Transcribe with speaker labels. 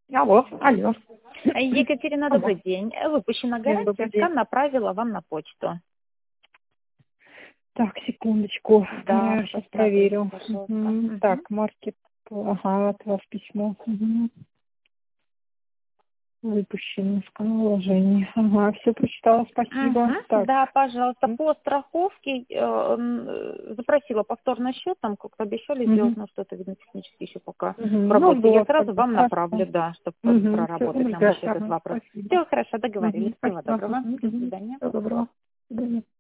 Speaker 1: Алло, алло.
Speaker 2: Екатерина,
Speaker 1: Алло.
Speaker 2: добрый день. Выпущена гарантия,
Speaker 1: Добрый день.
Speaker 2: скан направила вам на почту.
Speaker 1: Так, секундочку.
Speaker 2: Да,
Speaker 1: Я сейчас
Speaker 2: посмотрите,
Speaker 1: проверю.
Speaker 2: пожалуйста.
Speaker 1: Так, маркет. Ага, от вас письмо. Выпущено сканложение. Ага, все прочитала, спасибо. Так.
Speaker 2: Да, пожалуйста. По страховке запросила повторный счет, там как-то обещали сделать, но что-то, видно, технически еще пока в
Speaker 1: Ну,
Speaker 2: работе. Я
Speaker 1: было
Speaker 2: сразу вам
Speaker 1: хорошо.
Speaker 2: направлю, да, чтобы проработать нам
Speaker 1: Все,
Speaker 2: еще этот вопрос.
Speaker 1: спасибо.
Speaker 2: Все хорошо, договорились. Всего
Speaker 1: Спасибо.
Speaker 2: доброго. До свидания.
Speaker 1: Всего доброго. До свидания.